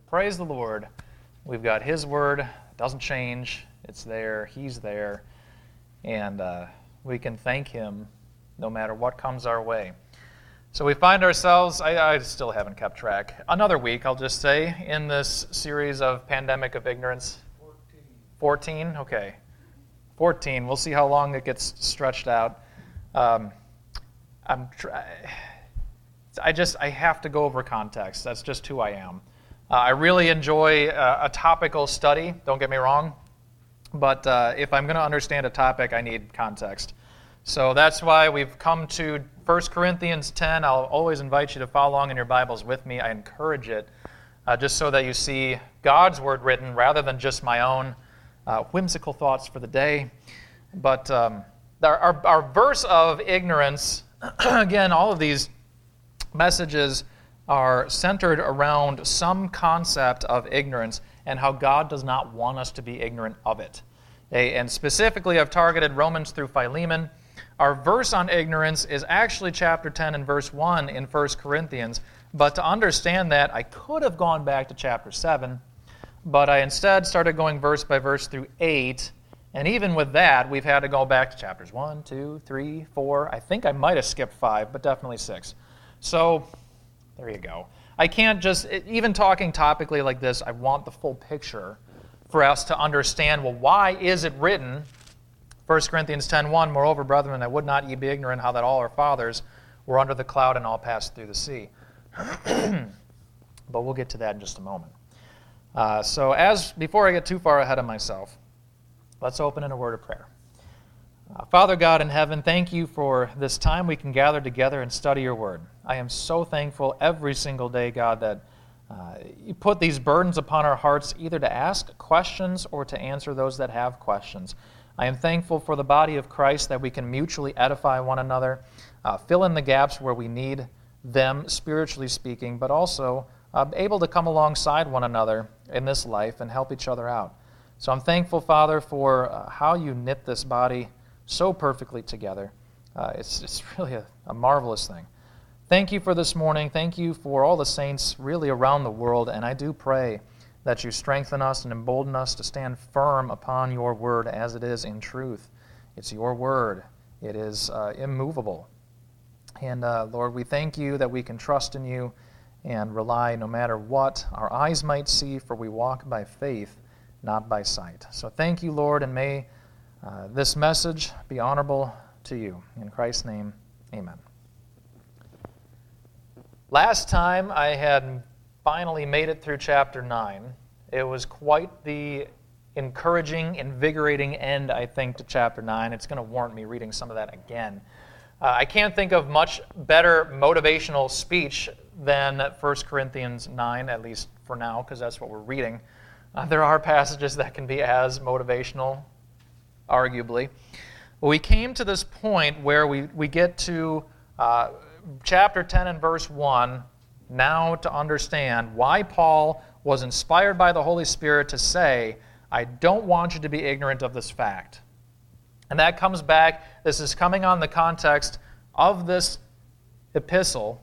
praise the Lord. We've got His Word. It doesn't change. It's there. He's there. And we can thank Him no matter what comes our way. So we find ourselves, I still haven't kept track, another week, I'll just say, in this series of Pandemic of Ignorance. 14? Okay. 14. We'll see how long it gets stretched out. I have to go over context. That's just who I am. I really enjoy a topical study, don't get me wrong, but if I'm going to understand a topic, I need context. So that's why we've come to 1 Corinthians 10. I'll always invite you to follow along in your Bibles with me. I encourage it, just so that you see God's Word written rather than just my own whimsical thoughts for the day. But our verse of ignorance, again, all of these messages are centered around some concept of ignorance and how God does not want us to be ignorant of it. And specifically, I've targeted Romans through Philemon. Our verse on ignorance is actually chapter 10 and verse 1 in 1 Corinthians. But to understand that, I could have gone back to chapter 7, but I instead started going verse by verse through 8. And even with that, we've had to go back to chapters 1, 2, 3, 4. I think I might have skipped 5, but definitely 6. So there you go. I can't just, even talking topically like this, I want the full picture for us to understand, well, why is it written, 1 Corinthians 10:1, moreover, brethren, I would not ye be ignorant how that all our fathers were under the cloud and all passed through the sea. But we'll get to that in just a moment. Before I get too far ahead of myself, let's open in a word of prayer. Father God in heaven, thank you for this time we can gather together and study your word. I am so thankful every single day, God, that you put these burdens upon our hearts either to ask questions or to answer those that have questions. I am thankful for the body of Christ that we can mutually edify one another, fill in the gaps where we need them, spiritually speaking, but also able to come alongside one another in this life and help each other out. So I'm thankful, Father, for how you knit this body so perfectly together. It's really a marvelous thing. Thank you for this morning. Thank you for all the saints really around the world, and I do pray that you strengthen us and embolden us to stand firm upon your word as it is in truth. It's your word. It is immovable. And Lord, we thank you that we can trust in you and rely no matter what our eyes might see, for we walk by faith, not by sight. So thank you, Lord, and may this message be honorable to you. In Christ's name, amen. Last time I had finally made it through chapter 9. It was quite the encouraging, invigorating end, I think, to chapter 9. It's going to warrant me reading some of that again. I can't think of much better motivational speech than 1 Corinthians 9, at least for now, because that's what we're reading. There are passages that can be as motivational, arguably. But we came to this point where we get to chapter 10 and verse 1, now to understand why Paul was inspired by the Holy Spirit to say, I don't want you to be ignorant of this fact. And that comes back, this is coming on the context of this epistle.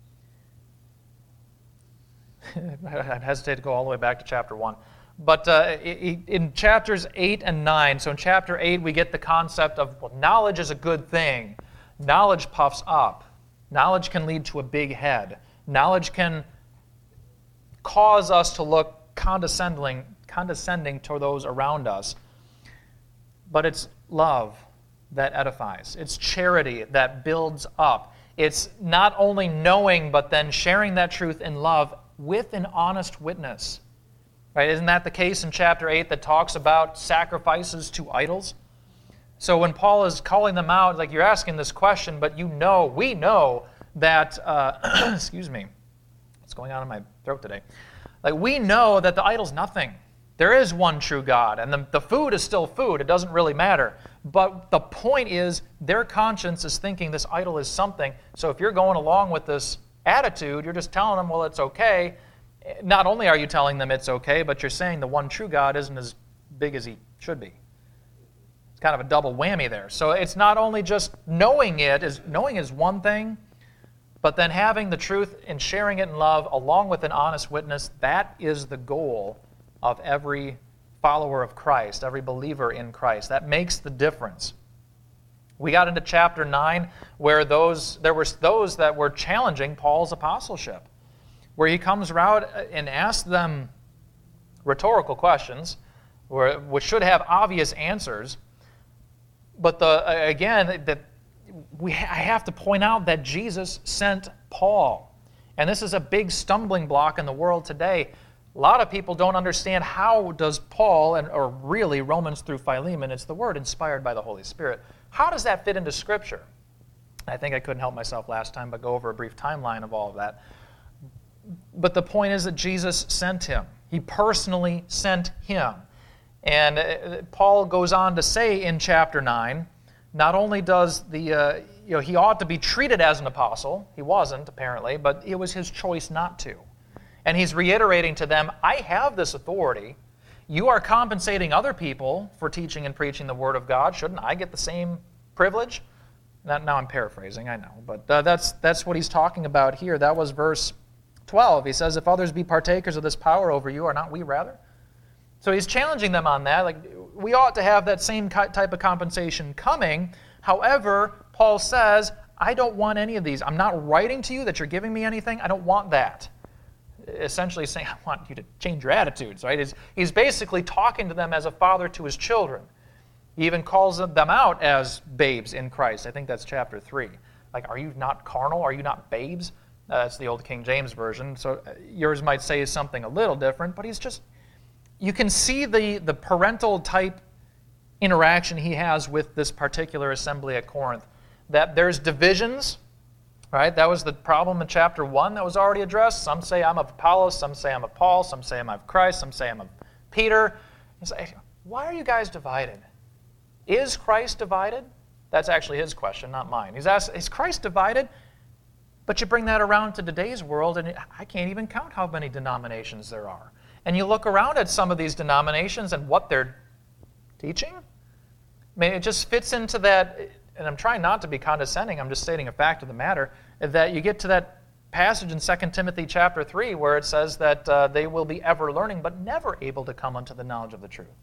I hesitate to go all the way back to chapter 1. But in chapters 8 and 9, so in chapter 8 we get the concept of, well, knowledge is a good thing. Knowledge puffs up. Knowledge can lead to a big head. Knowledge can cause us to look condescending toward those around us. But it's love that edifies. It's charity that builds up. It's not only knowing, but then sharing that truth in love with an honest witness. Right? Isn't that the case in chapter 8 that talks about sacrifices to idols? So when Paul is calling them out, like, you're asking this question, but we know that, excuse me, what's going on in my throat today? Like, we know that the idol's nothing. There is one true God, and the food is still food. It doesn't really matter. But the point is, their conscience is thinking this idol is something. So if you're going along with this attitude, you're just telling them, well, it's okay. Not only are you telling them it's okay, but you're saying the one true God isn't as big as he should be. It's kind of a double whammy there. So it's not only just knowing is one thing, But then having the truth and sharing it in love along with an honest witness, that is the goal of every follower of Christ, every believer in Christ. That makes the difference. We got into chapter 9 where there were those that were challenging Paul's apostleship, where he comes around and asks them rhetorical questions, which should have obvious answers. But I have to point out that Jesus sent Paul. And this is a big stumbling block in the world today. A lot of people don't understand how does Paul, or really Romans through Philemon, it's the word inspired by the Holy Spirit, how does that fit into Scripture? I think I couldn't help myself last time but go over a brief timeline of all of that. But the point is that Jesus sent him. He personally sent him. And Paul goes on to say in chapter 9, not only does he ought to be treated as an apostle, he wasn't apparently, but it was his choice not to. And he's reiterating to them, I have this authority. You are compensating other people for teaching and preaching the Word of God. Shouldn't I get the same privilege? Now I'm paraphrasing, I know, but that's what he's talking about here. That was verse 12. He says, if others be partakers of this power over you, are not we rather? So he's challenging them on that. Like, we ought to have that same type of compensation coming. However, Paul says, I don't want any of these. I'm not writing to you that you're giving me anything. I don't want that. Essentially saying, I want you to change your attitudes, right? He's basically talking to them as a father to his children. He even calls them out as babes in Christ. I think that's chapter 3. Like, are you not carnal? Are you not babes? That's the old King James Version. So yours might say something a little different, but you can see the parental type interaction he has with this particular assembly at Corinth. That there's divisions, right? That was the problem in chapter 1 that was already addressed. Some say I'm of Apollos, some say I'm of Paul, some say I'm of Christ, some say I'm of Peter. You say, why are you guys divided? Is Christ divided? That's actually his question, not mine. He's asked, is Christ divided? But you bring that around to today's world, and I can't even count how many denominations there are. And you look around at some of these denominations and what they're teaching. I mean, it just fits into that, and I'm trying not to be condescending, I'm just stating a fact of the matter, that you get to that passage in 2 Timothy chapter 3 where it says that they will be ever learning but never able to come unto the knowledge of the truth.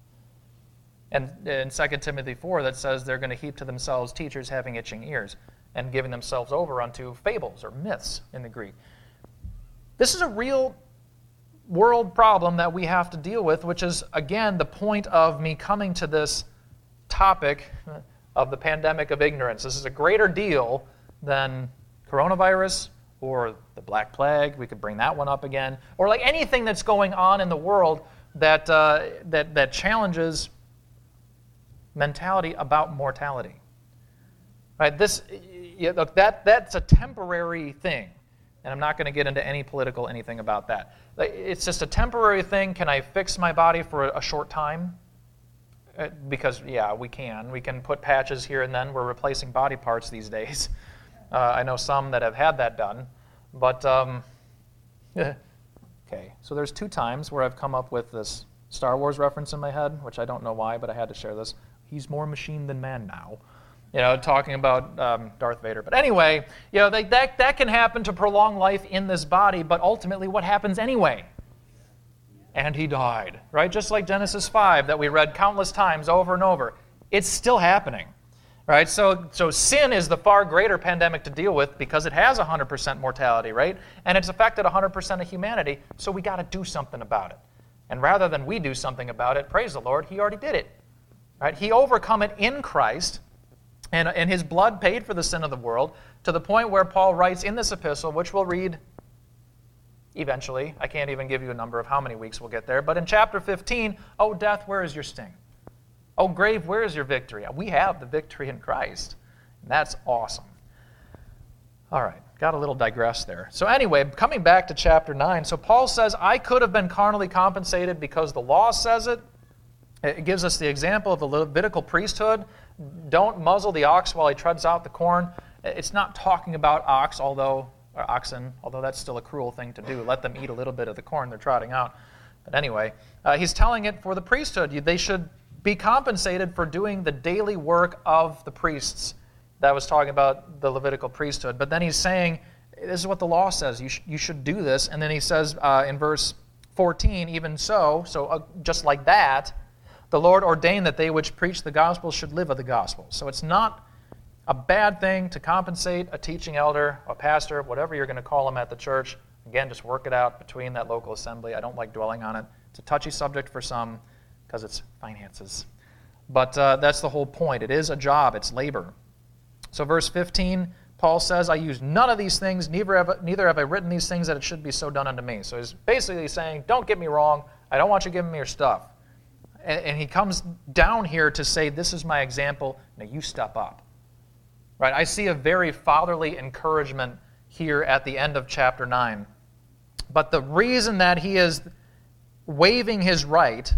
And in 2 Timothy 4 that says they're going to heap to themselves teachers having itching ears and giving themselves over unto fables or myths in the Greek. This is a real world problem that we have to deal with, which is, again, the point of me coming to this topic of the pandemic of ignorance. This is a greater deal than coronavirus or the Black Plague. We could bring that one up again. Or like anything that's going on in the world that challenges mentality about mortality. Right? That's a temporary thing. And I'm not going to get into any political anything about that. It's just a temporary thing. Can I fix my body for a short time? Because, yeah, we can. We can put patches here and then. We're replacing body parts these days. I know some that have had that done. But, okay. So there's 2 times where I've come up with this Star Wars reference in my head, which I don't know why, but I had to share this. He's more machine than man now. Talking about Darth Vader. But anyway, that can happen to prolong life in this body, but ultimately what happens anyway? And he died, right? Just like Genesis 5 that we read countless times over and over. It's still happening, right? So sin is the far greater pandemic to deal with because it has 100% mortality, right? And it's affected 100% of humanity, so we got to do something about it. And rather than we do something about it, praise the Lord, he already did it, right? He overcome it in Christ. And his blood paid for the sin of the world to the point where Paul writes in this epistle, which we'll read eventually. I can't even give you a number of how many weeks we'll get there. But in chapter 15, oh, death, where is your sting? Oh, grave, where is your victory? We have the victory in Christ. And that's awesome. All right, got a little digress there. So anyway, coming back to chapter 9. So Paul says, I could have been carnally compensated because the law says it. It gives us the example of the Levitical priesthood. Don't muzzle the ox while he treads out the corn. It's not talking about oxen, although that's still a cruel thing to do. Let them eat a little bit of the corn they're trotting out. But anyway, he's telling it for the priesthood. They should be compensated for doing the daily work of the priests. That was talking about the Levitical priesthood. But then he's saying, this is what the law says. You should do this. And then he says in verse 14, even so just like that, the Lord ordained that they which preach the gospel should live of the gospel. So it's not a bad thing to compensate a teaching elder, a pastor, whatever you're going to call them at the church. Again, just work it out between that local assembly. I don't like dwelling on it. It's a touchy subject for some because it's finances. But that's the whole point. It is a job. It's labor. So verse 15, Paul says, I use none of these things, neither have I written these things that it should be so done unto me. So he's basically saying, don't get me wrong. I don't want you giving me your stuff. And he comes down here to say, this is my example. Now you step up. Right? I see a very fatherly encouragement here at the end of chapter 9. But the reason that he is waiving his right,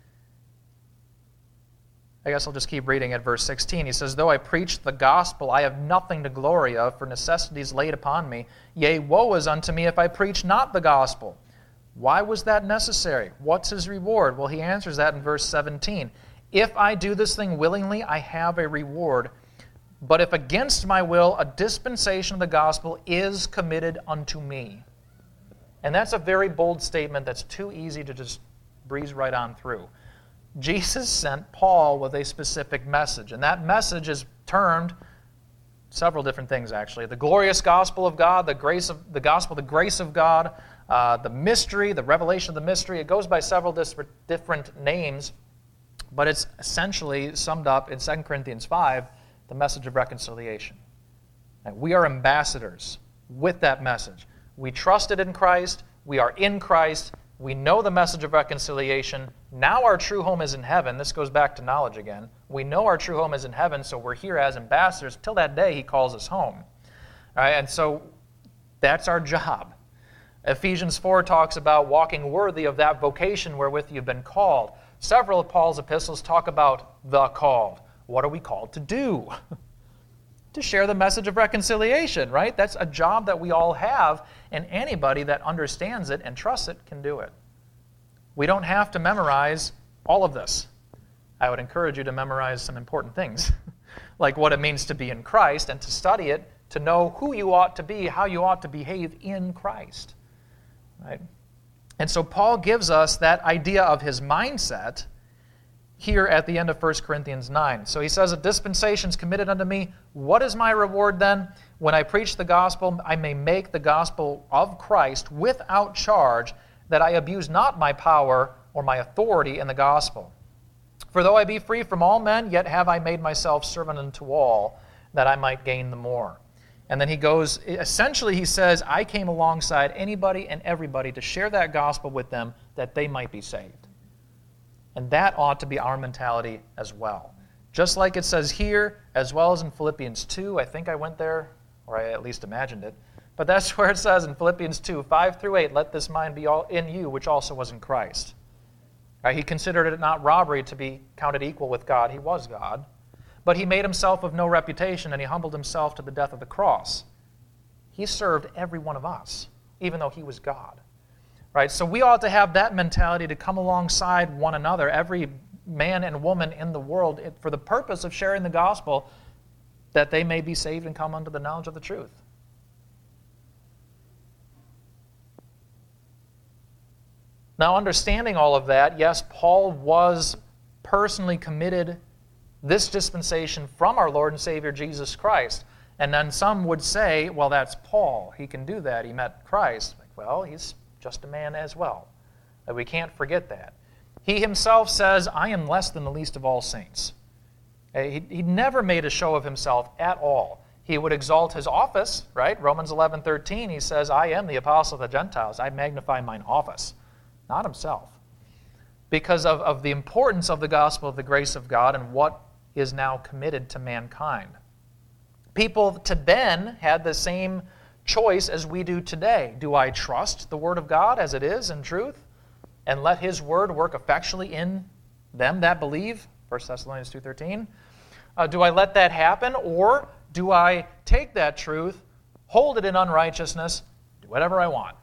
I guess I'll just keep reading at verse 16. He says, though I preach the gospel, I have nothing to glory of, for necessity is laid upon me. Yea, woe is unto me if I preach not the gospel. Why was that necessary? What's his reward? Well, he answers that in verse 17. If I do this thing willingly, I have a reward. But if against my will, a dispensation of the gospel is committed unto me. And that's a very bold statement that's too easy to just breeze right on through. Jesus sent Paul with a specific message, and that message is termed several different things, actually. The glorious gospel of God, the grace of the gospel, the grace of God, the mystery, the revelation of the mystery. It goes by several different names, but it's essentially summed up in 2 Corinthians 5, the message of reconciliation. And we are ambassadors with that message. We trusted in Christ. We are in Christ. We know the message of reconciliation. Now our true home is in heaven. This goes back to knowledge again. We know our true home is in heaven, so we're here as ambassadors. Till that day, he calls us home. All right, and so that's our job. Ephesians 4 talks about walking worthy of that vocation wherewith you've been called. Several of Paul's epistles talk about the called. What are we called to do? To share the message of reconciliation, right? That's a job that we all have, and anybody that understands it and trusts it can do it. We don't have to memorize all of this. I would encourage you to memorize some important things, like what it means to be in Christ and to study it, to know who you ought to be, how you ought to behave in Christ. Right? And so Paul gives us that idea of his mindset here at the end of 1 Corinthians 9. So he says, a dispensation is committed unto me. What is my reward then? When I preach the gospel, I may make the gospel of Christ without charge, that I abuse not my power or my authority in the gospel. For though I be free from all men, yet have I made myself servant unto all, that I might gain the more. And then he goes, essentially he says, I came alongside anybody and everybody to share that gospel with them, that they might be saved. And that ought to be our mentality as well. Just like it says here, as well as in Philippians 2, I think I went there, or I at least imagined it, but that's where it says in Philippians 2, 5 through 8, let this mind be all in you, which also was in Christ. Right? He considered it not robbery to be counted equal with God. He was God. But he made himself of no reputation, and he humbled himself to the death of the cross. He served every one of us, even though he was God. Right? So we ought to have that mentality to come alongside one another, every man and woman in the world, for the purpose of sharing the gospel, that they may be saved and come unto the knowledge of the truth. Now, understanding all of that, yes, Paul was personally committed this dispensation from our Lord and Savior Jesus Christ. And then some would say, well, that's Paul. He can do that. He met Christ. Like, well, he's just a man as well. We can't forget that. He himself says, I am less than the least of all saints. He never made a show of himself at all. He would exalt his office, right? Romans 11:13, he says, I am the apostle of the Gentiles. I magnify mine office, not himself. Because of the importance of the gospel of the grace of God and what is now committed to mankind. People to then had the same choice as we do today. Do I trust the Word of God as it is in truth and let His Word work effectually in them that believe? 1 Thessalonians 2:13. Do I let that happen, or do I take that truth, hold it in unrighteousness, do whatever I want?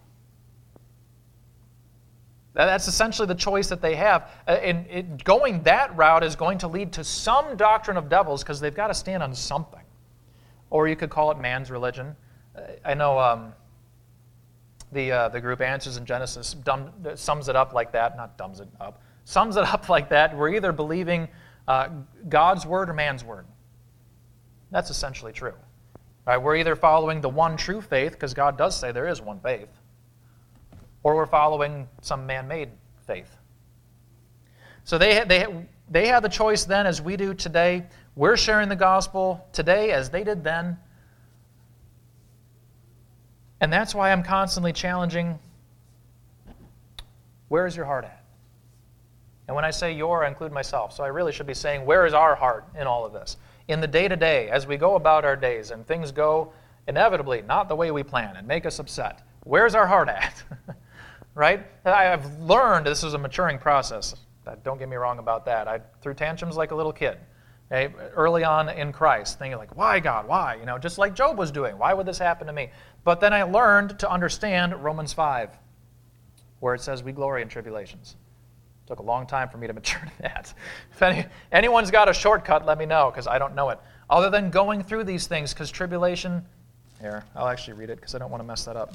That's essentially the choice that they have. And going that route is going to lead to some doctrine of devils because they've got to stand on something. Or you could call it man's religion. I know the group Answers in Genesis sums it up like that. Not dumbs it up. Sums it up like that. We're either believing God's word or man's word. That's essentially true. Right? We're either following the one true faith, because God does say there is one faith, or we're following some man-made faith. So they have the choice then, as we do today. We're sharing the gospel today as they did then. And that's why I'm constantly challenging, where is your heart at? And when I say your, I include myself. So I really should be saying, where is our heart in all of this? In the day-to-day, as we go about our days, and things go inevitably not the way we plan and make us upset, where's our heart at? Right? I've learned, this is a maturing process. Don't get me wrong about that. I threw tantrums like a little kid. Okay? Early on in Christ, thinking like, why God, why? Just like Job was doing. Why would this happen to me? But then I learned to understand Romans 5, where it says we glory in tribulations. It took a long time for me to mature to that. If anyone's got a shortcut, let me know, because I don't know it. Other than going through these things, because tribulation, here, I'll actually read it because I don't want to mess that up.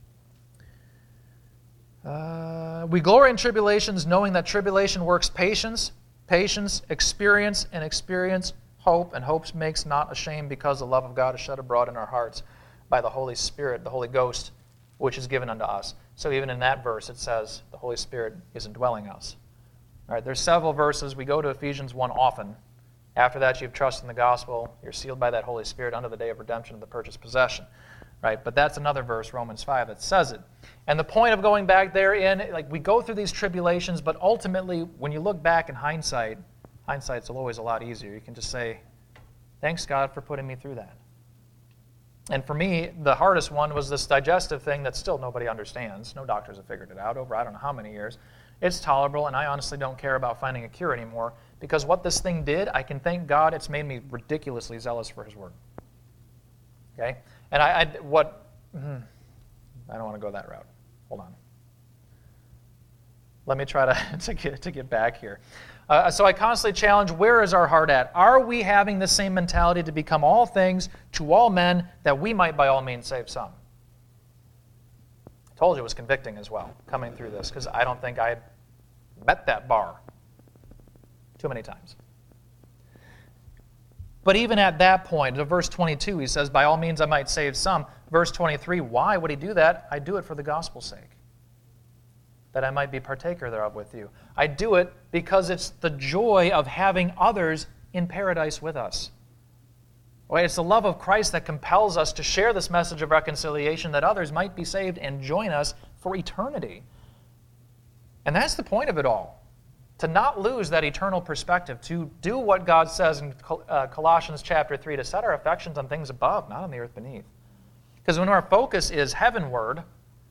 We glory in tribulations, knowing that tribulation works patience, experience, and experience hope, and hope makes not ashamed, because the love of God is shed abroad in our hearts by the Holy Spirit, the Holy Ghost, which is given unto us. So even in that verse it says the Holy Spirit is indwelling us. All right, there's several verses. We go to Ephesians 1 often. After that you've trusted in the gospel, you're sealed by that Holy Spirit unto the day of redemption of the purchased possession. Right? But that's another verse, Romans 5, that says it. And the point of going back therein, like we go through these tribulations, but ultimately, when you look back in hindsight's always a lot easier. You can just say, thanks God for putting me through that. And for me, the hardest one was this digestive thing that still nobody understands. No doctors have figured it out over I don't know how many years. It's tolerable, and I honestly don't care about finding a cure anymore, because what this thing did, I can thank God it's made me ridiculously zealous for His Word. Okay? And I don't want to go that route. Hold on. Let me try to get back here. So I constantly challenge, where is our heart at? Are we having the same mentality to become all things to all men, that we might by all means save some? I told you it was convicting as well, coming through this, because I don't think I met that bar too many times. But even at that point, in verse 22, he says, by all means I might save some. Verse 23, why would he do that? I do it for the gospel's sake, that I might be partaker thereof with you. I do it because it's the joy of having others in paradise with us. It's the love of Christ that compels us to share this message of reconciliation, that others might be saved and join us for eternity. And that's the point of it all. To not lose that eternal perspective, to do what God says in Colossians chapter 3, to set our affections on things above, not on the earth beneath. Because when our focus is heavenward,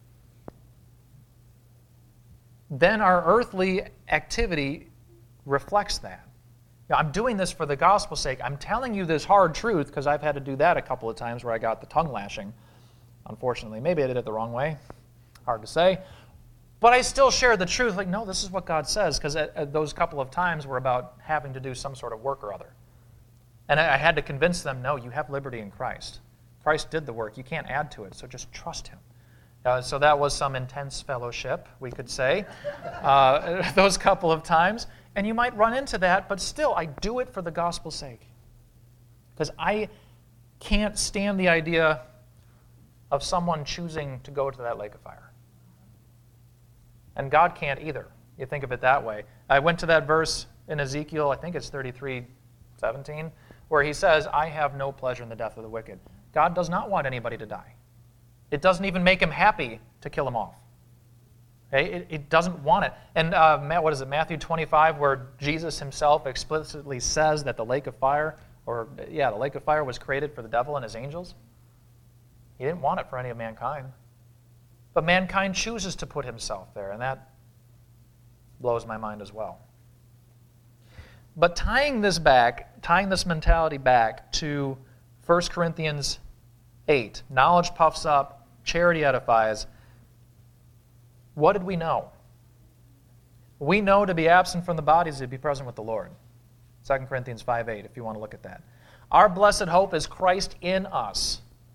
then our earthly activity reflects that. I'm doing this for the gospel's sake. I'm telling you this hard truth, because I've had to do that a couple of times where I got the tongue lashing, unfortunately. Maybe I did it the wrong way. Hard to say. But I still share the truth, like, no, this is what God says, because at those couple of times were about having to do some sort of work or other. And I had to convince them, no, you have liberty in Christ. Christ did the work. You can't add to it, so just trust Him. So that was some intense fellowship, we could say, those couple of times. And you might run into that, but still, I do it for the gospel's sake. Because I can't stand the idea of someone choosing to go to that lake of fire. And God can't either. You think of it that way. I went to that verse in Ezekiel, I think it's 33:17, where he says, I have no pleasure in the death of the wicked. God does not want anybody to die. It doesn't even make Him happy to kill them off. Okay? It doesn't want it. And what is it, Matthew 25, where Jesus Himself explicitly says that the lake of fire, the lake of fire was created for the devil and his angels. He didn't want it for any of mankind. But mankind chooses to put himself there, and that blows my mind as well. But tying this mentality back to 1 Corinthians 8, knowledge puffs up, charity edifies. What did we know? We know to be absent from the body is to be present with the Lord. 2 Corinthians 5:8, if you want to look at that. Our blessed hope is Christ in us,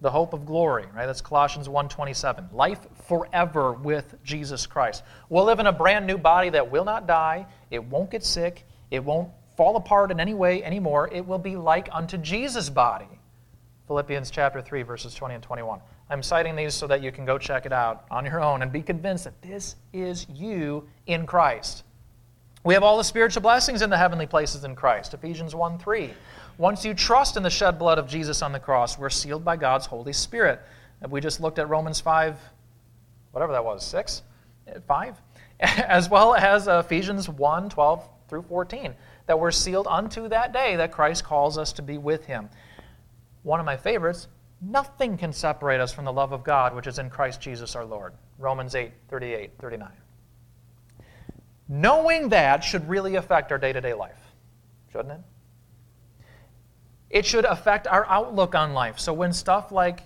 the hope of glory, right? That's Colossians 1:27. Life forever with Jesus Christ. We'll live in a brand new body that will not die. It won't get sick. It won't fall apart in any way anymore. It will be like unto Jesus' body. Philippians chapter 3, verses 20 and 21. I'm citing these so that you can go check it out on your own and be convinced that this is you in Christ. We have all the spiritual blessings in the heavenly places in Christ. Ephesians 1:3. Once you trust in the shed blood of Jesus on the cross, we're sealed by God's Holy Spirit. And we just looked at Romans 5, whatever that was, 6? 5? As well as Ephesians 1:12 through 14, that we're sealed unto that day that Christ calls us to be with Him. One of my favorites, nothing can separate us from the love of God, which is in Christ Jesus our Lord. Romans 8:38, 39. Knowing that should really affect our day-to-day life, shouldn't it? It should affect our outlook on life. So when stuff like,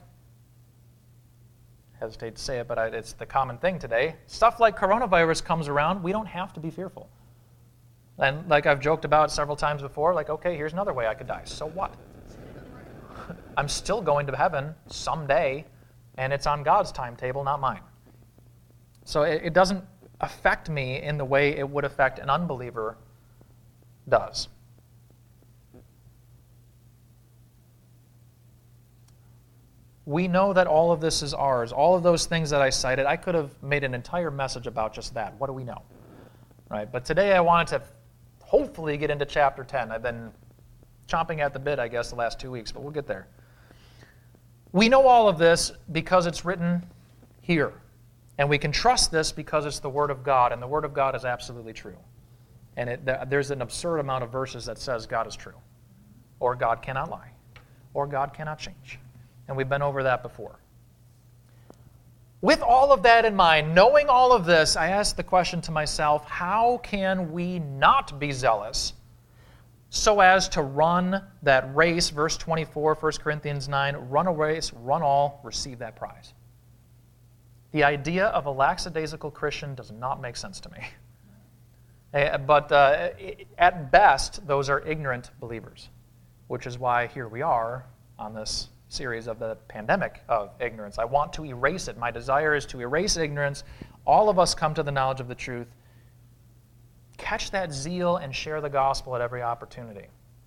I hesitate to say it, but it's the common thing today, stuff like coronavirus comes around, we don't have to be fearful. And like I've joked about several times before, like, okay, here's another way I could die. So what? I'm still going to heaven someday, and it's on God's timetable, not mine. So it doesn't affect me in the way it would affect an unbeliever does. We know that all of this is ours. All of those things that I cited, I could have made an entire message about just that. What do we know? Right? But today I wanted to hopefully get into chapter 10. I've been chomping at the bit, I guess, the last 2 weeks, but we'll get there. We know all of this because it's written here. And we can trust this because it's the Word of God, and the Word of God is absolutely true. And there's an absurd amount of verses that says God is true, or God cannot lie, or God cannot change. And we've been over that before. With all of that in mind, knowing all of this, I asked the question to myself, how can we not be zealous so as to run that race, verse 24, 1 Corinthians 9, run a race, run all, receive that prize? The idea of a lackadaisical Christian does not make sense to me. But at best, those are ignorant believers, which is why here we are on this series of the pandemic of ignorance. I want to erase it. My desire is to erase ignorance. All of us come to the knowledge of the truth. Catch that zeal and share the gospel at every opportunity.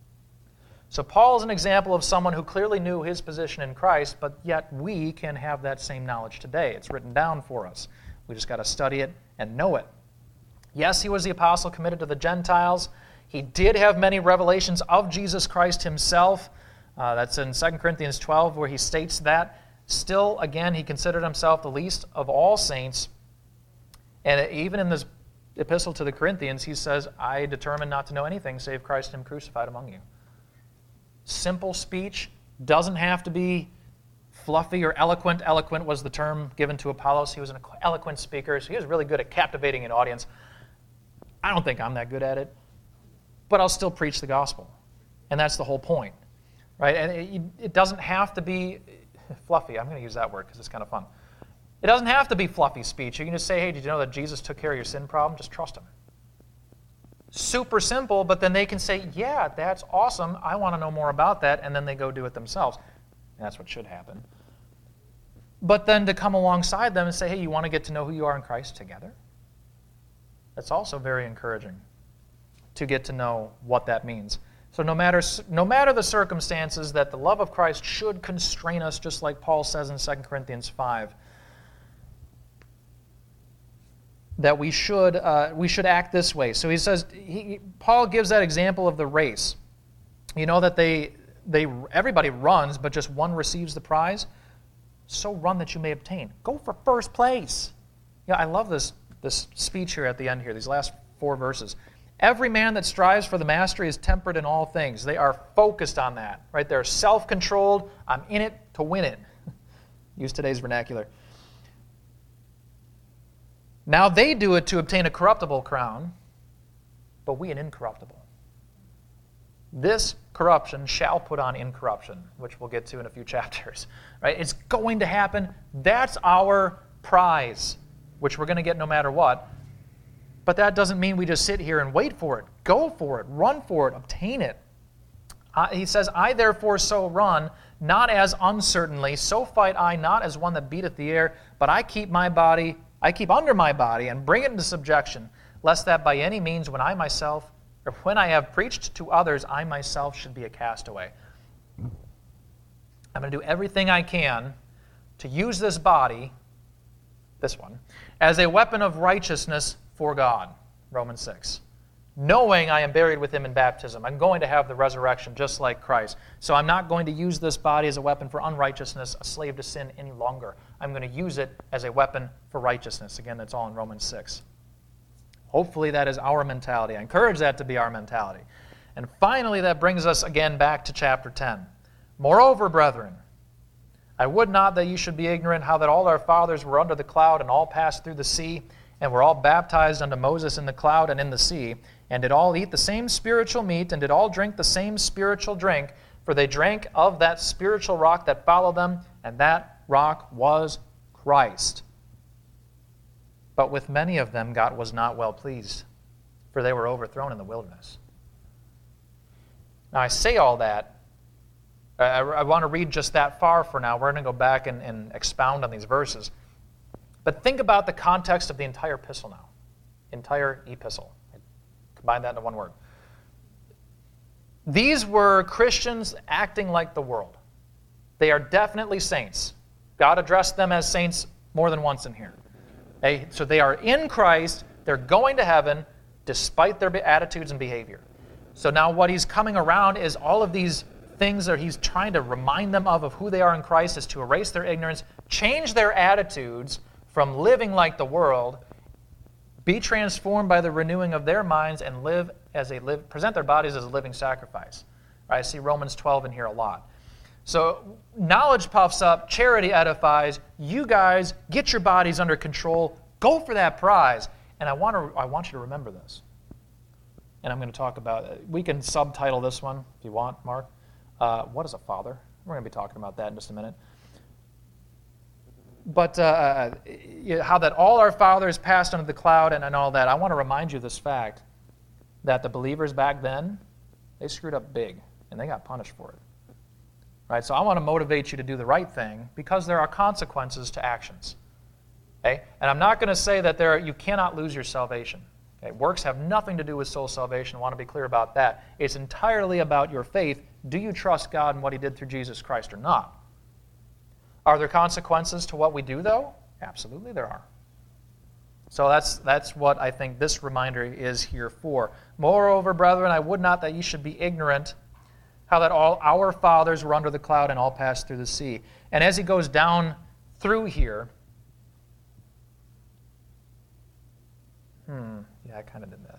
So Paul is an example of someone who clearly knew his position in Christ, but yet we can have that same knowledge today. It's written down for us. We just got to study it and know it. Yes, he was the apostle committed to the Gentiles. He did have many revelations of Jesus Christ himself. That's in 2 Corinthians 12 where he states that. Still, again, he considered himself the least of all saints. And even in this epistle to the Corinthians, he says, I determined not to know anything save Christ and him crucified among you. Simple speech, doesn't have to be fluffy or eloquent. Eloquent was the term given to Apollos. He was an eloquent speaker, so he was really good at captivating an audience. I don't think I'm that good at it, but I'll still preach the gospel. And that's the whole point, right? And it doesn't have to be fluffy. I'm going to use that word because it's kind of fun. It doesn't have to be fluffy speech. You can just say, hey, did you know that Jesus took care of your sin problem? Just trust him. Super simple, but then they can say, yeah, that's awesome. I want to know more about that, and then they go do it themselves. And that's what should happen. But then to come alongside them and say, hey, you want to get to know who you are in Christ together? That's also very encouraging to get to know what that means. So no matter the circumstances, that the love of Christ should constrain us, just like Paul says in 2 Corinthians 5. That we should act this way. So he says, Paul gives that example of the race. You know that everybody runs, but just one receives the prize. So run that you may obtain. Go for first place. Yeah, I love this speech here at the end here, these last 4 verses. Every man that strives for the mastery is temperate in all things. They are focused on that, right? They're self-controlled. I'm in it to win it. Use today's vernacular. Now they do it to obtain a corruptible crown, but we an incorruptible. This corruption shall put on incorruption, which we'll get to in a few chapters. Right? It's going to happen. That's our prize, which we're going to get no matter what. But that doesn't mean we just sit here and wait for it. Go for it. Run for it. Obtain it. He says, I therefore so run, not as uncertainly, so fight I not as one that beateth the air, but I keep under my body and bring it into subjection, lest that by any means when I have preached to others, I myself should be a castaway. I'm going to do everything I can to use this body, this one, as a weapon of righteousness for God, Romans 6. Knowing I am buried with him in baptism. I'm going to have the resurrection just like Christ. So I'm not going to use this body as a weapon for unrighteousness, a slave to sin any longer. I'm going to use it as a weapon for righteousness. Again, that's all in Romans 6. Hopefully that is our mentality. I encourage that to be our mentality. And finally, that brings us again back to chapter 10. Moreover, brethren, I would not that you should be ignorant how that all our fathers were under the cloud and all passed through the sea, and were all baptized unto Moses in the cloud and in the sea, and did all eat the same spiritual meat, and did all drink the same spiritual drink, for they drank of that spiritual rock that followed them, and that rock was Christ. But with many of them God was not well pleased, for they were overthrown in the wilderness. Now I say all that, I want to read just that far for now. We're going to go back and expound on these verses. But think about the context of the entire epistle now. Entire epistle. Combine that into one word. These were Christians acting like the world. They are definitely saints. God addressed them as saints more than once in here. So they are in Christ. They're going to heaven despite their attitudes and behavior. So now what he's coming around is all of these things that he's trying to remind them of who they are in Christ, is to erase their ignorance, change their attitudes from living like the world, be transformed by the renewing of their minds, and present their bodies as a living sacrifice. I see Romans 12 in here a lot. So knowledge puffs up, charity edifies. You guys get your bodies under control. Go for that prize. And I want you to remember this. And I'm going to talk about it. We can subtitle this one if you want, Mark. What is a father? We're going to be talking about that in just a minute. But how that all our fathers passed under the cloud and all that, I want to remind you of this fact that the believers back then, they screwed up big, and they got punished for it. Right? So I want to motivate you to do the right thing because there are consequences to actions. Okay? And I'm not going to say that you cannot lose your salvation. Okay? Works have nothing to do with soul salvation. I want to be clear about that. It's entirely about your faith. Do you trust God and what he did through Jesus Christ or not? Are there consequences to what we do, though? Absolutely there are. So that's what I think this reminder is here for. Moreover, brethren, I would not that ye should be ignorant how that all our fathers were under the cloud and all passed through the sea. And as he goes down through here, yeah, I kind of did that.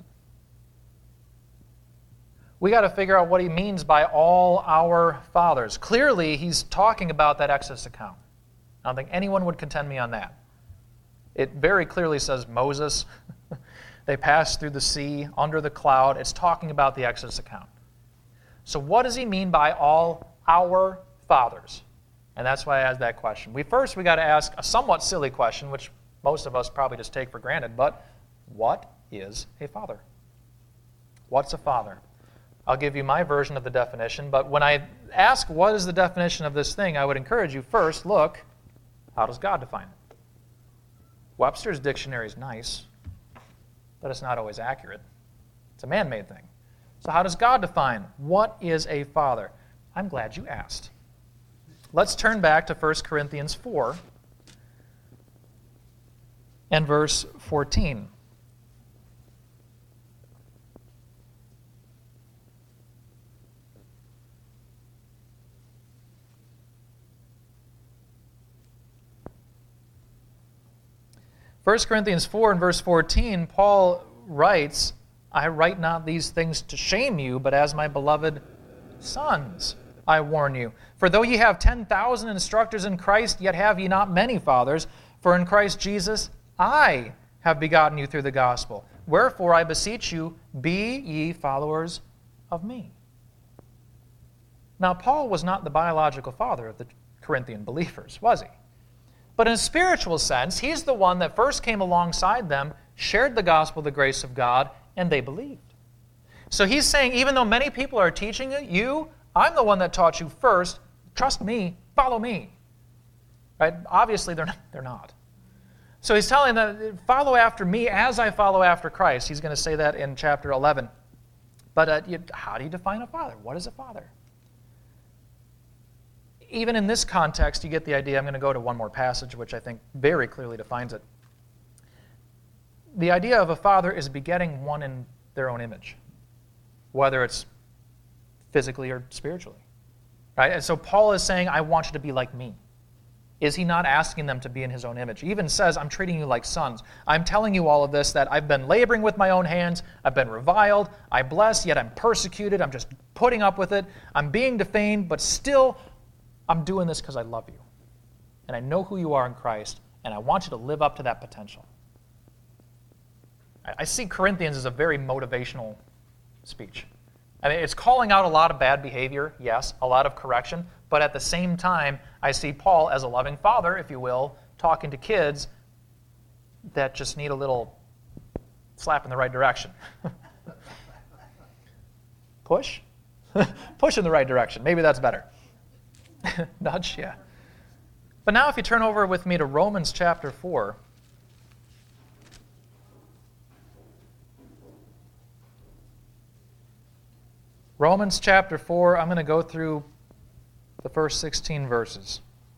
We got to figure out what he means by all our fathers. Clearly, he's talking about that Exodus account. I don't think anyone would contend me on that. It very clearly says Moses. They passed through the sea, under the cloud. It's talking about the Exodus account. So what does he mean by all our fathers? And that's why I asked that question. We got to ask a somewhat silly question, which most of us probably just take for granted, but what is a father? What's a father? I'll give you my version of the definition, but when I ask what is the definition of this thing, I would encourage you first, look, how does God define it? Webster's dictionary is nice, but it's not always accurate. It's a man-made thing. So how does God define what is a father? I'm glad you asked. Let's turn back to 1 Corinthians 4 and verse 14. First Corinthians 4 and verse 14, Paul writes, I write not these things to shame you, but as my beloved sons, I warn you. For though ye have 10,000 instructors in Christ, yet have ye not many fathers. For in Christ Jesus I have begotten you through the gospel. Wherefore I beseech you, be ye followers of me. Now Paul was not the biological father of the Corinthian believers, was he? But in a spiritual sense, he's the one that first came alongside them, shared the gospel, the grace of God, and they believed. So he's saying, even though many people are teaching you, I'm the one that taught you first. Trust me. Follow me. Right? Obviously, they're not. So he's telling them, follow after me as I follow after Christ. He's going to say that in chapter 11. But how do you define a father? What is a father? Even in this context, you get the idea. I'm going to go to one more passage, which I think very clearly defines it. The idea of a father is begetting one in their own image, whether it's physically or spiritually. Right? And so Paul is saying, I want you to be like me. Is he not asking them to be in his own image? He even says, I'm treating you like sons. I'm telling you all of this, that I've been laboring with my own hands. I've been reviled. I bless, yet I'm persecuted. I'm just putting up with it. I'm being defamed, but still, I'm doing this because I love you. And I know who you are in Christ, and I want you to live up to that potential. I see Corinthians as a very motivational speech. I mean, it's calling out a lot of bad behavior, yes, a lot of correction, but at the same time, I see Paul as a loving father, if you will, talking to kids that just need a little slap in the right direction. Push? Push in the right direction. Maybe that's better. Nudge, yeah. But now if you turn over with me to Romans chapter 4, Romans chapter 4, I'm going to go through the first 16 verses.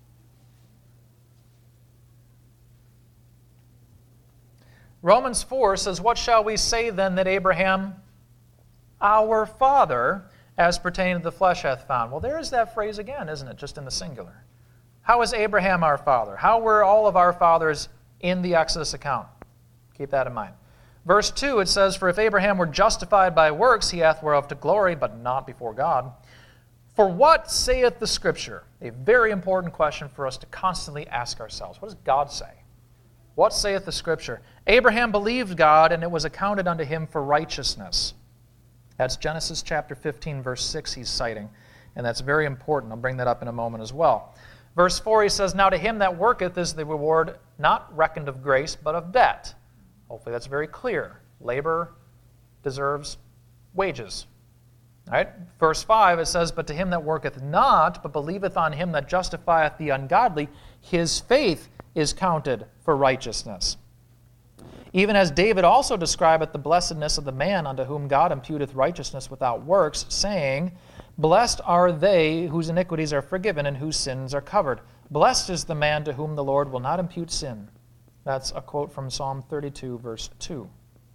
Romans 4 says, what shall we say then that Abraham, our father, as pertaining to the flesh hath found? Well, there's that phrase again, isn't it? Just in the singular. How is Abraham our father? How were all of our fathers in the Exodus account? Keep that in mind. Verse 2, it says, for if Abraham were justified by works, he hath whereof to glory, but not before God. For what saith the Scripture? A very important question for us to constantly ask ourselves. What does God say? What saith the Scripture? Abraham believed God, and it was accounted unto him for righteousness. That's Genesis chapter 15, verse 6 he's citing, and that's very important. I'll bring that up in a moment as well. Verse 4, he says, now to him that worketh is the reward not reckoned of grace, but of debt. Hopefully that's very clear. Labor deserves wages. All right? Verse 5, it says, but to him that worketh not, but believeth on him that justifieth the ungodly, his faith is counted for righteousness. Even as David also describeth the blessedness of the man unto whom God imputeth righteousness without works, saying, blessed are they whose iniquities are forgiven and whose sins are covered. Blessed is the man to whom the Lord will not impute sin. That's a quote from Psalm 32, verse 2.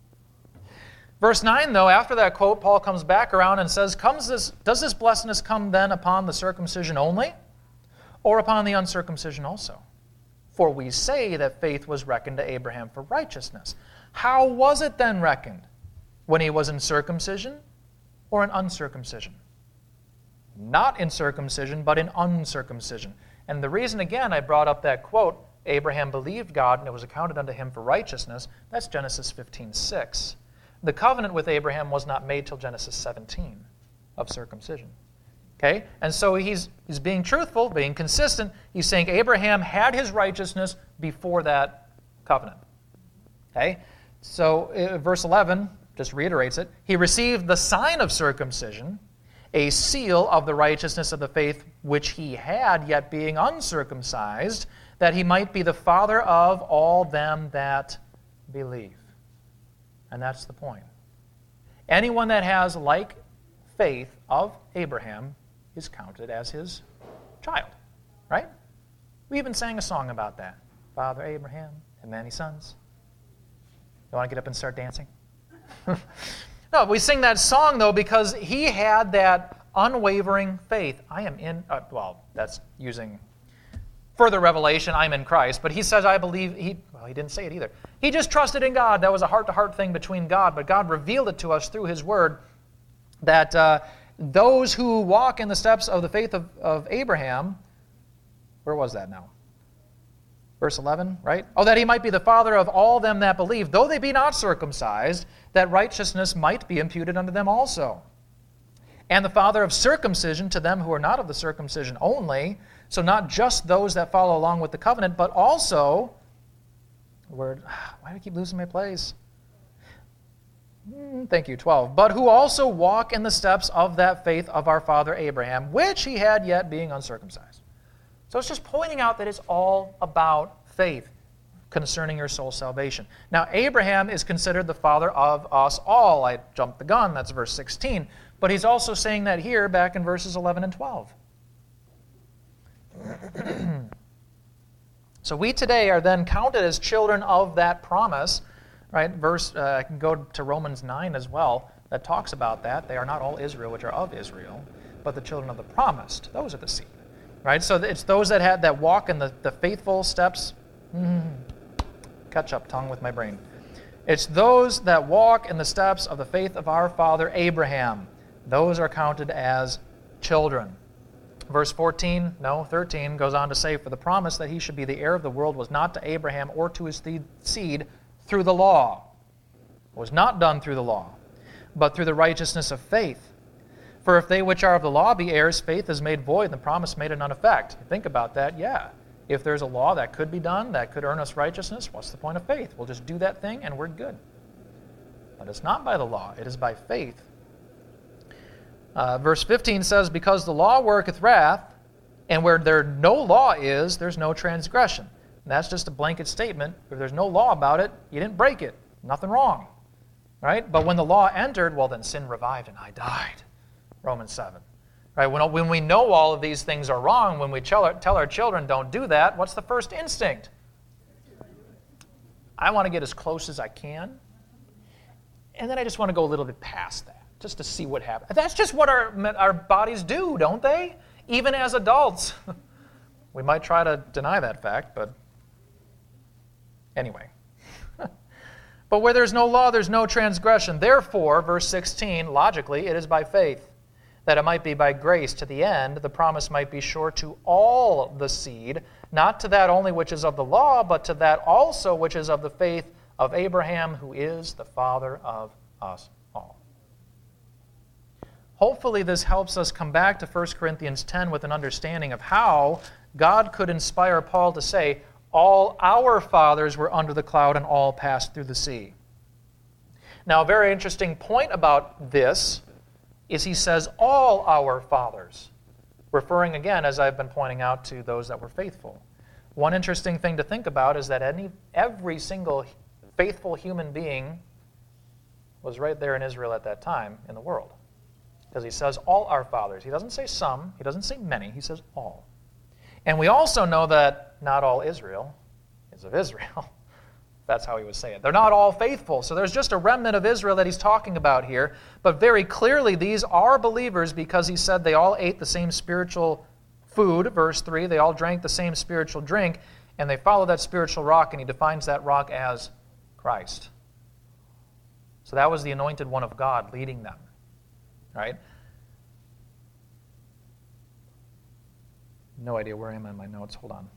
Verse 9, though, after that quote, Paul comes back around and says, does this blessedness come then upon the circumcision only, or upon the uncircumcision also? For we say that faith was reckoned to Abraham for righteousness. How was it then reckoned? When he was in circumcision or in uncircumcision? Not in circumcision, but in uncircumcision. And the reason, again, I brought up that quote, Abraham believed God, and it was accounted unto him for righteousness, that's Genesis 15:6. The covenant with Abraham was not made till Genesis 17 of circumcision. Okay? And so he's being truthful, being consistent. He's saying Abraham had his righteousness before that covenant. Okay? So verse 11 just reiterates it. He received the sign of circumcision, a seal of the righteousness of the faith which he had, yet being uncircumcised, that he might be the father of all them that believe. And that's the point. Anyone that has like faith of Abraham is counted as his child, right? We even sang a song about that. Father Abraham and many sons. You want to get up and start dancing? No, we sing that song, though, because he had that unwavering faith. I am in, that's using further revelation, I'm in Christ, but he says, I believe, he didn't say it either. He just trusted in God. That was a heart-to-heart thing between God, but God revealed it to us through his word that those who walk in the steps of the faith of Abraham, where was that now? Verse 11, right? Oh, that he might be the father of all them that believe, though they be not circumcised, that righteousness might be imputed unto them also. And the father of circumcision to them who are not of the circumcision only, so not just those that follow along with the covenant, but also, why do I keep losing my place? Thank you, 12. But who also walk in the steps of that faith of our father Abraham, which he had yet being uncircumcised. So it's just pointing out that it's all about faith concerning your soul salvation. Now, Abraham is considered the father of us all. I jumped the gun, that's verse 16. But he's also saying that here back in verses 11 and 12. So we today are then counted as children of that promise, right? I can go to Romans 9 as well, that talks about that. They are not all Israel which are of Israel, but the children of the promised. Those are the seed, right? So it's those that walk in the faithful steps. Catch up, tongue with my brain. It's those that walk in the steps of the faith of our father Abraham. Those are counted as children. Verse 13 goes on to say, for the promise that he should be the heir of the world was not to Abraham or to his seed through the law. It was not done through the law, but through the righteousness of faith. For if they which are of the law be heirs, faith is made void, and the promise made of none effect. Think about that, yeah. If there's a law that could be done, that could earn us righteousness, what's the point of faith? We'll just do that thing and we're good. But it's not by the law, it is by faith. Verse 15 says, because the law worketh wrath, and where there no law is, there's no transgression. And that's just a blanket statement. If there's no law about it, you didn't break it. Nothing wrong. Right? But when the law entered, well, then sin revived and I died. Romans 7. Right? When we know all of these things are wrong, when we tell our children don't do that, what's the first instinct? I want to get as close as I can. And then I just want to go a little bit past that, just to see what happens. That's just what our bodies do, don't they? Even as adults. We might try to deny that fact, but anyway. But where there's no law, there's no transgression. Therefore, verse 16, logically, it is by faith, that it might be by grace to the end, the promise might be sure to all the seed, not to that only which is of the law, but to that also which is of the faith of Abraham, who is the father of us all. Hopefully this helps us come back to 1 Corinthians 10 with an understanding of how God could inspire Paul to say, all our fathers were under the cloud and all passed through the sea. Now, a very interesting point about this is he says all our fathers, referring again, as I've been pointing out, to those that were faithful. One interesting thing to think about is that every single faithful human being was right there in Israel at that time in the world. Because he says all our fathers. He doesn't say some, he doesn't say many, he says all. And we also know that not all Israel is of Israel. That's how he would say it. They're not all faithful. So there's just a remnant of Israel that he's talking about here. But very clearly, these are believers because he said they all ate the same spiritual food, verse 3. They all drank the same spiritual drink, and they followed that spiritual rock, and he defines that rock as Christ. So that was the anointed one of God leading them. Right? No idea where I am in my notes. Hold on.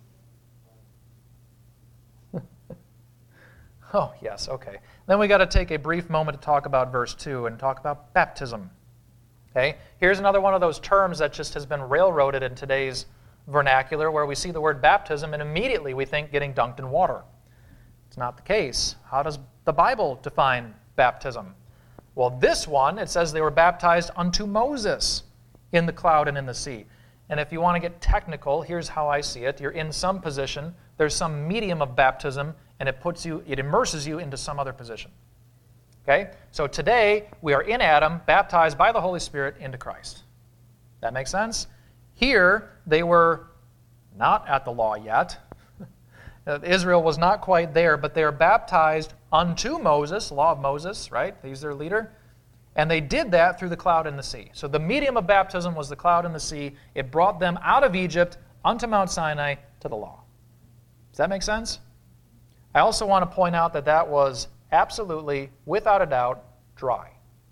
Oh, yes, okay. Then we got to take a brief moment to talk about verse 2 and talk about baptism. Okay? Here's another one of those terms that just has been railroaded in today's vernacular where we see the word baptism and immediately we think getting dunked in water. It's not the case. How does the Bible define baptism? Well, this one, it says they were baptized unto Moses in the cloud and in the sea. And if you want to get technical, here's how I see it. You're in some position, there's some medium of baptism, and it immerses you into some other position. Okay? So today, we are in Adam, baptized by the Holy Spirit into Christ. That makes sense? Here, they were not at the law yet. Israel was not quite there, but they are baptized unto Moses, law of Moses, right? He's their leader. And they did that through the cloud and the sea. So the medium of baptism was the cloud and the sea. It brought them out of Egypt unto Mount Sinai to the law. Does that make sense? I also want to point out that that was absolutely, without a doubt, dry.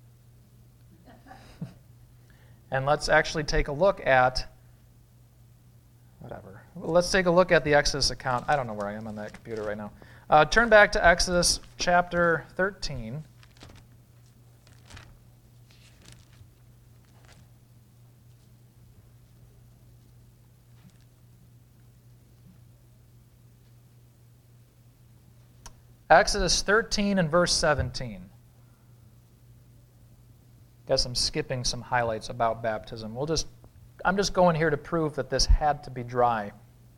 And let's actually take a look at, let's take a look at the Exodus account. I don't know where I am on that computer right now. Turn back to Exodus chapter 13. Exodus 13 and verse 17. Guess I'm skipping some highlights about baptism. I'm just going here to prove that this had to be dry.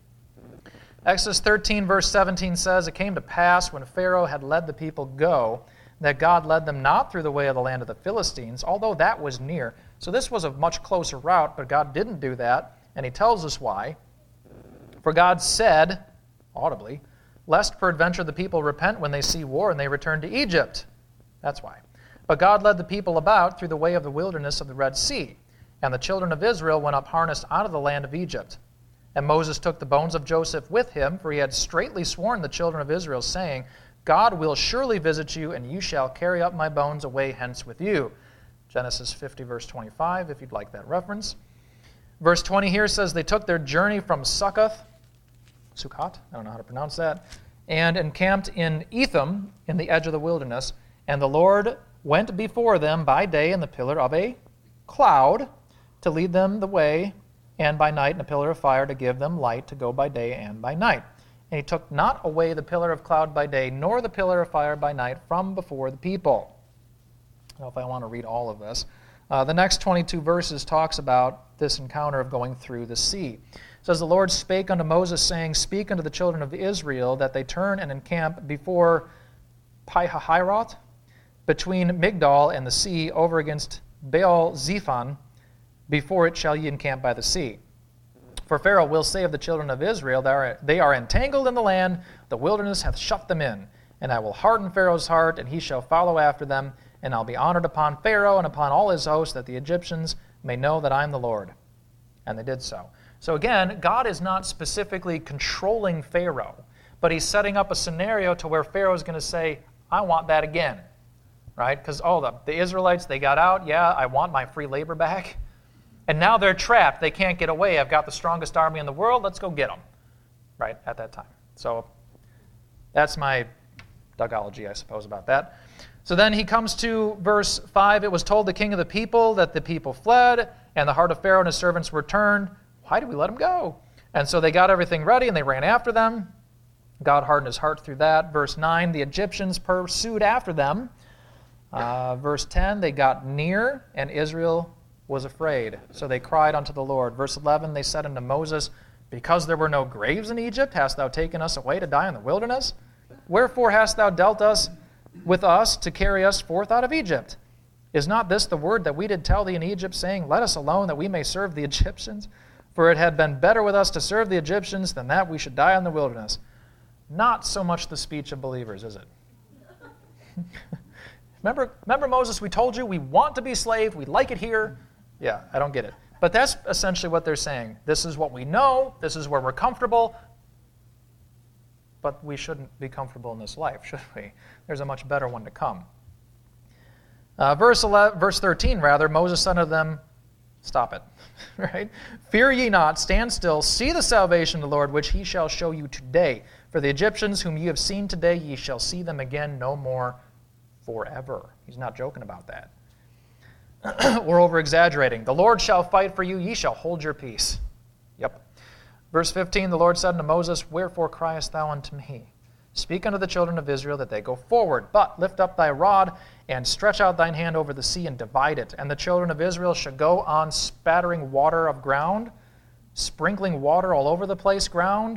Exodus 13, verse 17 says, "It came to pass when Pharaoh had led the people go, that God led them not through the way of the land of the Philistines, although that was near." So this was a much closer route, but God didn't do that, and he tells us why. "For God said," audibly, "lest peradventure the people repent when they see war and they return to Egypt." That's why. "But God led the people about through the way of the wilderness of the Red Sea, and the children of Israel went up harnessed out of the land of Egypt. And Moses took the bones of Joseph with him, for he had straitly sworn the children of Israel, saying, God will surely visit you, and you shall carry up my bones away hence with you." Genesis 50, verse 25, if you'd like that reference. Verse 20 here says, "They took their journey from Succoth, I don't know how to pronounce that, and encamped in Etham, in the edge of the wilderness. And the Lord went before them by day in the pillar of a cloud to lead them the way, and by night in a pillar of fire to give them light to go by day and by night. And he took not away the pillar of cloud by day, nor the pillar of fire by night from before the people." I don't know if I want to read all of this. The next 22 verses talks about this encounter of going through the sea. It says, "The Lord spake unto Moses, saying, Speak unto the children of Israel, that they turn and encamp before Pi-hahiroth, between Migdol and the sea, over against Baal-zephon. Before it shall ye encamp by the sea. For Pharaoh will say of the children of Israel, They are entangled in the land, the wilderness hath shut them in. And I will harden Pharaoh's heart, and he shall follow after them. And I'll be honored upon Pharaoh and upon all his host, that the Egyptians may know that I am the Lord." And they did so. So again, God is not specifically controlling Pharaoh, but he's setting up a scenario to where Pharaoh is going to say, I want that again. Right? Because, the Israelites, they got out. Yeah, I want my free labor back. And now they're trapped. They can't get away. I've got the strongest army in the world. Let's go get them. Right? At that time. So that's my Dougology, I suppose, about that. So then he comes to verse 5. "It was told the king of the people that the people fled, and the heart of Pharaoh and his servants were turned. Why did we let them go? And so they got everything ready, and they ran after them. God hardened his heart through that." Verse 9, "The Egyptians pursued after them." Verse 10, "They got near, and Israel was afraid. So they cried unto the Lord." Verse 11, "They said unto Moses, Because there were no graves in Egypt, hast thou taken us away to die in the wilderness? Wherefore hast thou dealt with us to carry us forth out of Egypt? Is not this the word that we did tell thee in Egypt, saying, Let us alone, that we may serve the Egyptians? For it had been better with us to serve the Egyptians than that we should die in the wilderness." Not so much the speech of believers, is it? Remember, Moses, we told you we want to be slaves, we like it here. Yeah, I don't get it. But that's essentially what they're saying. This is what we know, this is where we're comfortable, but we shouldn't be comfortable in this life, should we? There's a much better one to come. Verse 13, Moses said unto them, stop it, right? "Fear ye not, stand still, see the salvation of the Lord, which he shall show you today. For the Egyptians whom ye have seen today, ye shall see them again no more forever." He's not joking about that. We're over-exaggerating. "The Lord shall fight for you, ye shall hold your peace." Yep. Verse 15, "The Lord said unto Moses, Wherefore criest thou unto me? Speak unto the children of Israel that they go forward, but lift up thy rod and stretch out thine hand over the sea and divide it. And the children of Israel shall go on spattering water of ground," sprinkling water all over the place ground.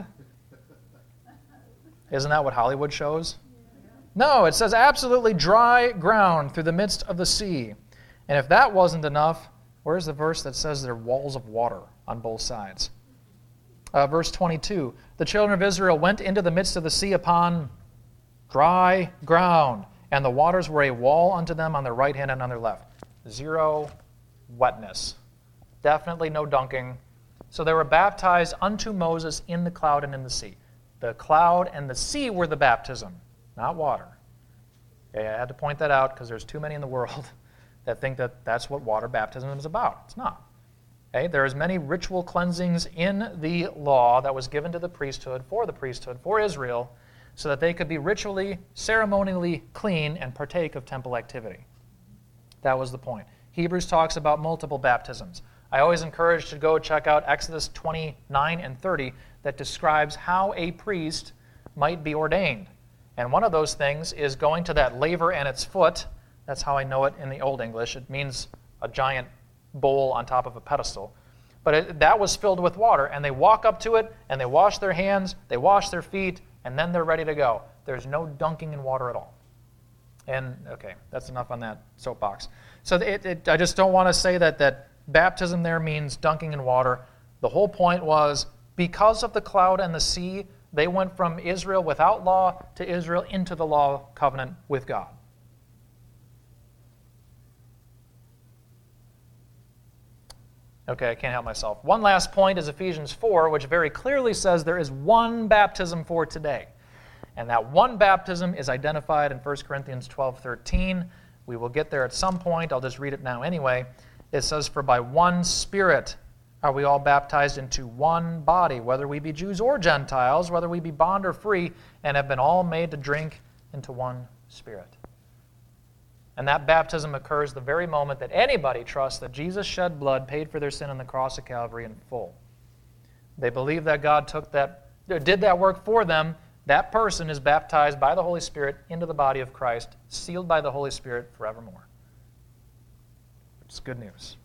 Isn't that what Hollywood shows? No, it says absolutely dry ground through the midst of the sea. And if that wasn't enough, where's the verse that says there are walls of water on both sides? Verse 22, "The children of Israel went into the midst of the sea upon dry ground, and the waters were a wall unto them on their right hand and on their left." Zero wetness. Definitely no dunking. So they were baptized unto Moses in the cloud and in the sea. The cloud and the sea were the baptism, not water. Okay, I had to point that out because there's too many in the world that think that that's what water baptism is about. It's not. Okay, there is many ritual cleansings in the law that was given to the priesthood, for Israel, so that they could be ritually, ceremonially clean and partake of temple activity. That was the point. Hebrews talks about multiple baptisms. I always encourage to go check out Exodus 29 and 30 that describes how a priest might be ordained. And one of those things is going to that laver and its foot. That's how I know it in the Old English. It means a giant bowl on top of a pedestal. But that was filled with water, and they walk up to it, and they wash their hands, they wash their feet, and then they're ready to go. There's no dunking in water at all. And, okay, that's enough on that soapbox. So I just don't want to say that baptism there means dunking in water. The whole point was, because of the cloud and the sea, they went from Israel without law to Israel into the law covenant with God. Okay, I can't help myself. One last point is Ephesians 4, which very clearly says there is one baptism for today. And that one baptism is identified in 1 Corinthians 12:13. We will get there at some point. I'll just read it now anyway. It says, "For by one Spirit are we all baptized into one body, whether we be Jews or Gentiles, whether we be bond or free, and have been all made to drink into one Spirit." And that baptism occurs the very moment that anybody trusts that Jesus shed blood, paid for their sin on the cross of Calvary in full. They believe that God did that work for them. That person is baptized by the Holy Spirit into the body of Christ, sealed by the Holy Spirit forevermore. It's good news.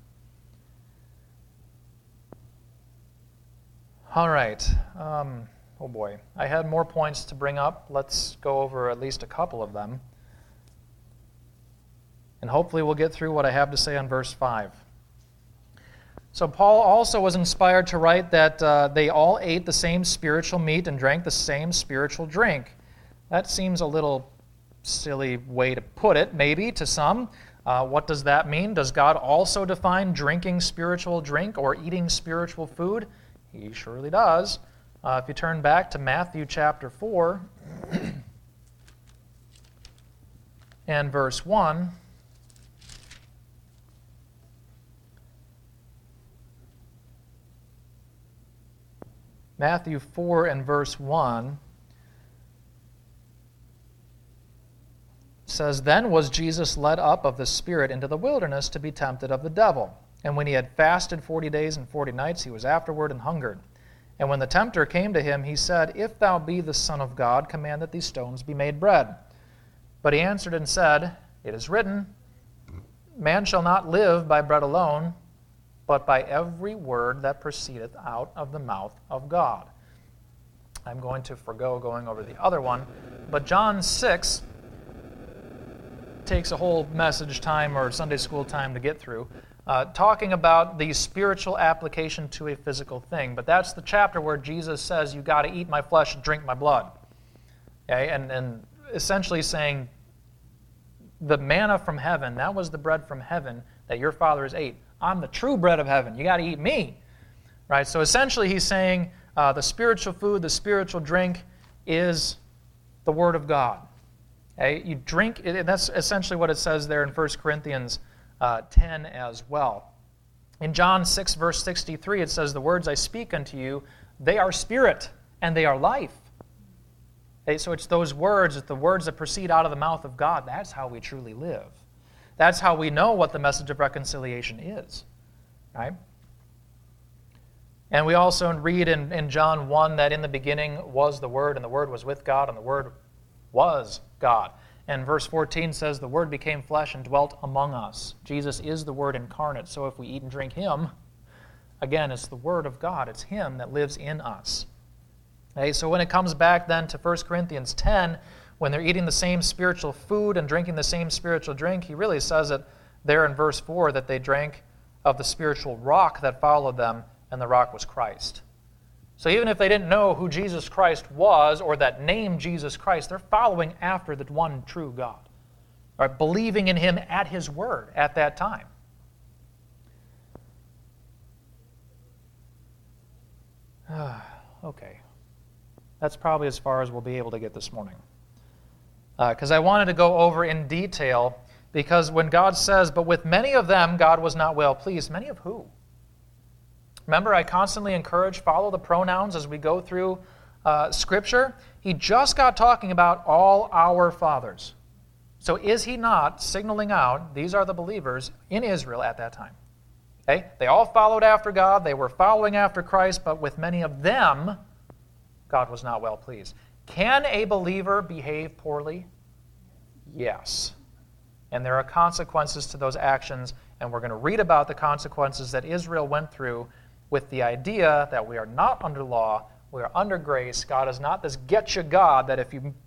All right. Oh boy. I had more points to bring up. Let's go over at least a couple of them. And hopefully we'll get through what I have to say on verse 5. So Paul also was inspired to write that they all ate the same spiritual meat and drank the same spiritual drink. That seems a little silly way to put it, maybe, to some. What does that mean? Does God also define drinking spiritual drink or eating spiritual food? He surely does. If you turn back to Matthew chapter 4 and verse 1, Matthew 4 and verse 1 says, "Then was Jesus led up of the Spirit into the wilderness to be tempted of the devil. And when he had fasted 40 days and 40 nights, he was afterward and hungered. And when the tempter came to him, he said, If thou be the Son of God, command that these stones be made bread. But he answered and said, It is written, Man shall not live by bread alone, but by every word that proceedeth out of the mouth of God." I'm going to forgo going over the other one, but John 6 takes a whole message time or Sunday school time to get through, talking about the spiritual application to a physical thing. But that's the chapter where Jesus says, you got to eat my flesh and drink my blood. Okay? And essentially saying, the manna from heaven, that was the bread from heaven that your fathers ate. I'm the true bread of heaven. You got to eat me. Right? So essentially he's saying the spiritual food, the spiritual drink is the Word of God. Okay? You drink, and that's essentially what it says there in 1 Corinthians 10 as well. In John 6, verse 63, it says, "The words I speak unto you, they are spirit, and they are life." Okay? So it's those words, it's the words that proceed out of the mouth of God. That's how we truly live. That's how we know what the message of reconciliation is. Right? And we also read in John 1 that in the beginning was the Word, and the Word was with God, and the Word was God. And verse 14 says, "The Word became flesh and dwelt among us." Jesus is the Word incarnate, so if we eat and drink Him, again, it's the Word of God. It's Him that lives in us. Okay, so when it comes back then to 1 Corinthians 10, when they're eating the same spiritual food and drinking the same spiritual drink, he really says it there in verse 4 that they drank of the spiritual rock that followed them, and the rock was Christ. So even if they didn't know who Jesus Christ was or that name Jesus Christ, they're following after the one true God, right? Believing in Him at His word at that time. Okay. That's probably as far as we'll be able to get this morning. Because I wanted to go over in detail, because when God says, "But with many of them God was not well pleased," many of who? Remember, I constantly encourage, follow the pronouns as we go through Scripture. He just got talking about all our fathers. So is he not signaling out, these are the believers in Israel at that time? Okay? They all followed after God. They were following after Christ, but with many of them, God was not well pleased. Can a believer behave poorly? Yes. and there are consequences to those actions, and we're going to read about the consequences that Israel went through with the idea that we are not under law, we are under grace. God is not this get-you God that if you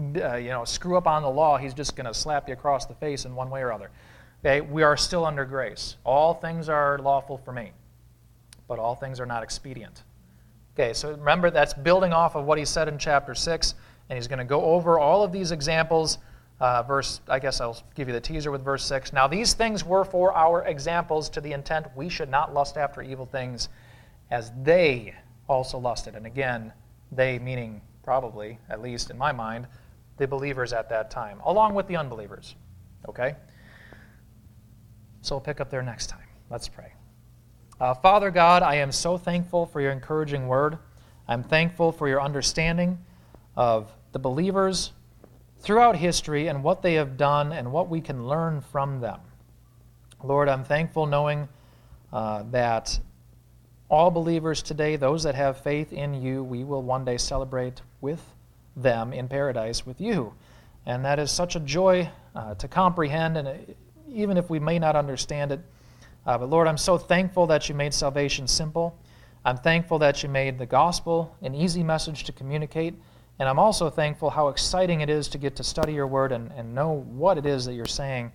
screw up on the law, he's just going to slap you across the face in one way or other. Okay, we are still under grace. All things are lawful for me, but all things are not expedient. Okay, so remember that's building off of what he said in chapter 6, and he's going to go over all of these examples. I guess I'll give you the teaser with verse 6. Now these things were for our examples, to the intent we should not lust after evil things, as they also lusted. And again, they meaning probably, at least in my mind, the believers at that time, along with the unbelievers. Okay? So we'll pick up there next time. Let's pray. Father God, I am so thankful for your encouraging word. I'm thankful for your understanding of the believers throughout history and what they have done and what we can learn from them. Lord, I'm thankful knowing that all believers today, those that have faith in you, we will one day celebrate with them in paradise with you. And that is such a joy to comprehend, and even if we may not understand it. But Lord, I'm so thankful that you made salvation simple. I'm thankful that you made the gospel an easy message to communicate. And I'm also thankful how exciting it is to get to study your word and know what it is that you're saying,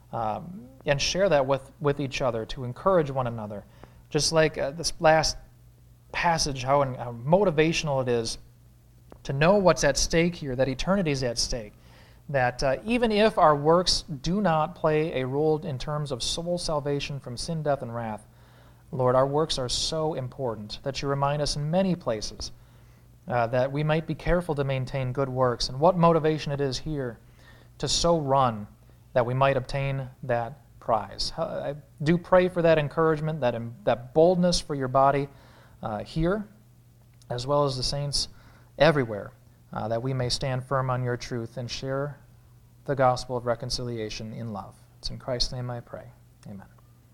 and share that with each other, to encourage one another. Just like this last passage, how motivational it is to know what's at stake here, that eternity is at stake. That even if our works do not play a role in terms of soul salvation from sin, death, and wrath, Lord, our works are so important that you remind us in many places that we might be careful to maintain good works, and what motivation it is here to so run that we might obtain that prize. I do pray for that encouragement, that boldness for your body here, as well as the saints everywhere, that we may stand firm on your truth and share the gospel of reconciliation in love. It's in Christ's name I pray. Amen.